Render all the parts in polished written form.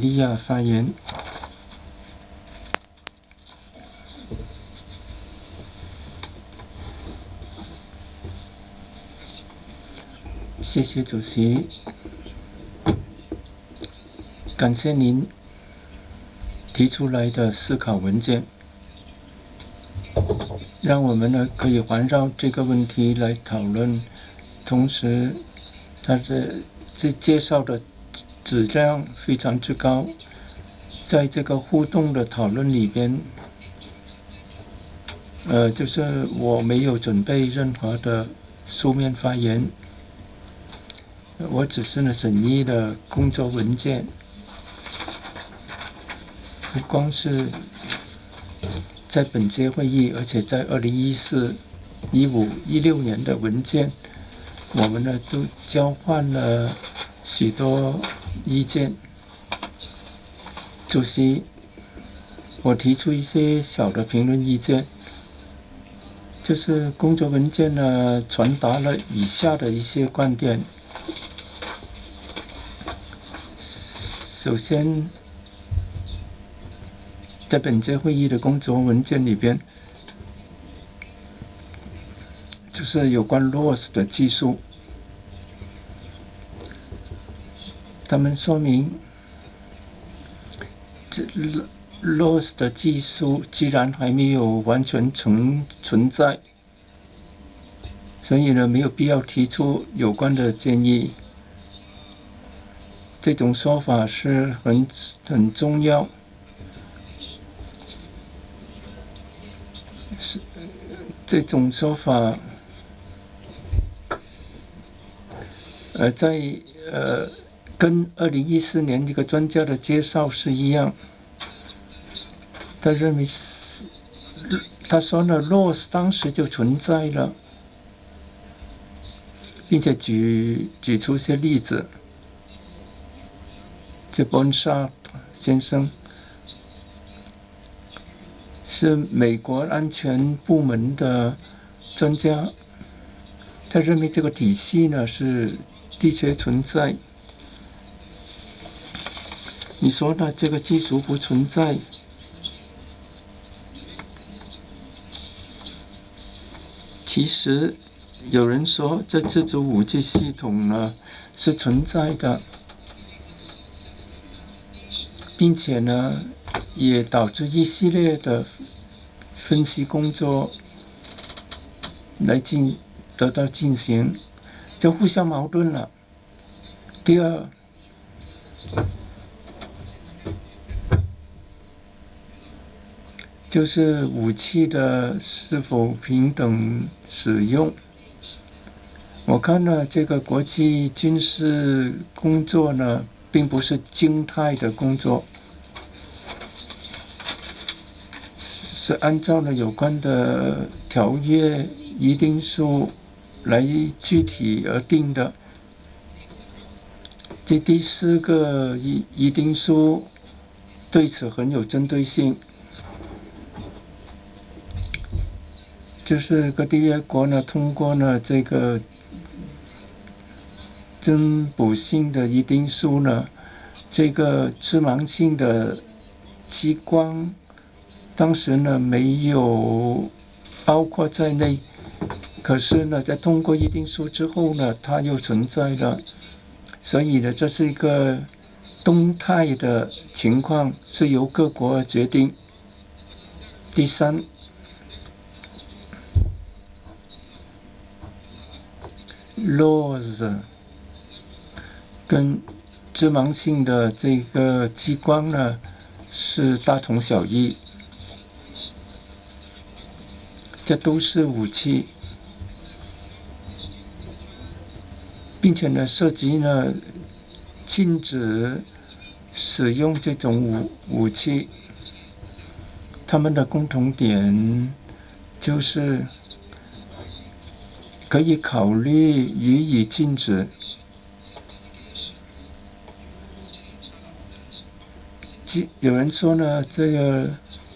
利亚发言。谢谢主席，感谢您提出来的思考文件，让我们呢可以环绕这个问题来讨论，同时它这介绍的质量非常之高，在这个互动的讨论里边，就是我没有准备任何的书面发言，我只是呢审议了工作文件，不光是在本届会议，而且在2014、15、16年的文件，我们呢都交换了许多意见。主席，我提出一些小的评论意见，就是工作文件呢传达了以下的一些观点。首先，在本届会议的工作文件里边，就是有关 LOS 的技术，他们说明这 LOS 的技术既然还没有完全存在，所以呢没有必要提出有关的建议。这种说法是很重要，这种说法跟2014年一个专家的介绍是一样，他认为他说呢 LOS 当时就存在了，并且举出一些例子。这 Bonsart 先生是美国安全部门的专家，他认为这个体系呢是的确存在。你说呢？这个技术不存在，其实有人说这自主武器系统呢是存在的，并且呢也导致一系列的分析工作得到进行，就互相矛盾了。第二，就是武器的是否平等使用。我看呢，这个国际军事工作呢，并不是静态的工作，是按照了有关的条约议定书来具体而定的。这第4个议定书对此很有针对性，就是各缔约国呢通过了这个增补性的议定书呢，这个致盲性的激光当时呢没有包括在内，可是呢在通过议定书之后呢它又存在了，所以呢这是一个动态的情况，是由各国决定。第3，LOS 跟致盲性的这个激光呢是大同小异，这都是武器，并且呢涉及呢禁止使用这种武器，它们的共同点就是可以考虑予以禁止。有人说呢，这个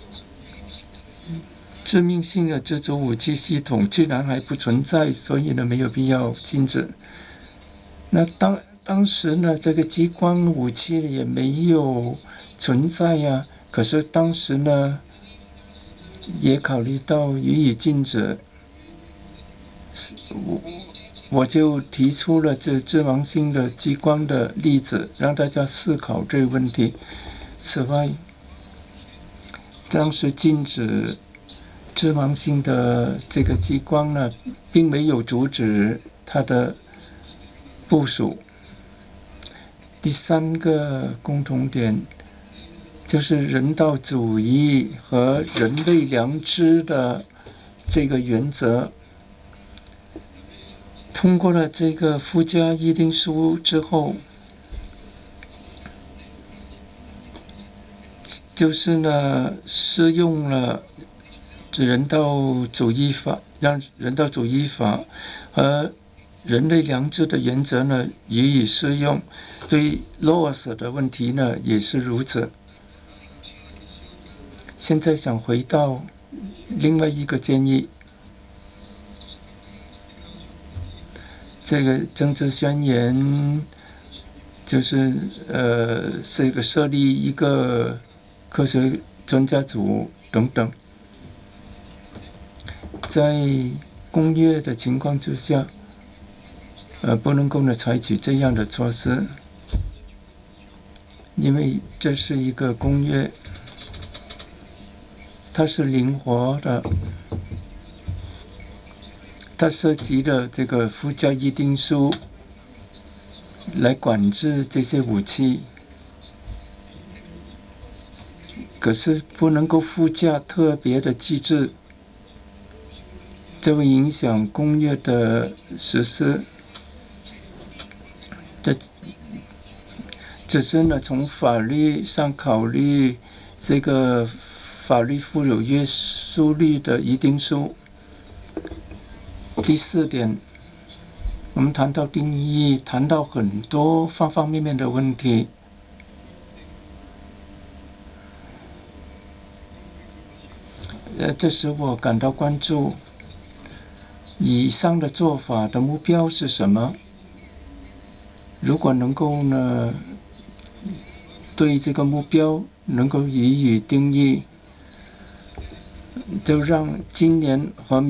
致命性的自主武器系统居然还不存在，所以呢没有必要禁止。那当时呢，这个激光武器也没有存在呀。可是当时呢，也考虑到予以禁止，我就提出了这致盲性的激光的例子，让大家思考这个问题。此外，当时禁止致盲性的这个激光呢，并没有阻止它的部署。第三个共同点就是人道主义和人类良知的这个原则。通过了这个附加议定书之后，就是呢适用了人道主义法，让人道主义法和人类良知的原则呢予以适用。对 loss 的问题呢也是如此。现在想回到另外一个建议，这个政治宣言就是这个设立一个科学专家组等等。在公约的情况之下，不能够呢采取这样的措施，因为这是一个公约，它是灵活的，它涉及了这个附加议定书来管制这些武器，可是不能够附加特别的机制，这会影响公约的实施。这只是呢从法律上考虑这个法律富有约束力的议定书。第四点，我们谈到定义，谈到很多方方面面的问题。这使我感到关注。以上的做法的目标是什么？如果能够呢，对这个目标能够予以定义，就让今年和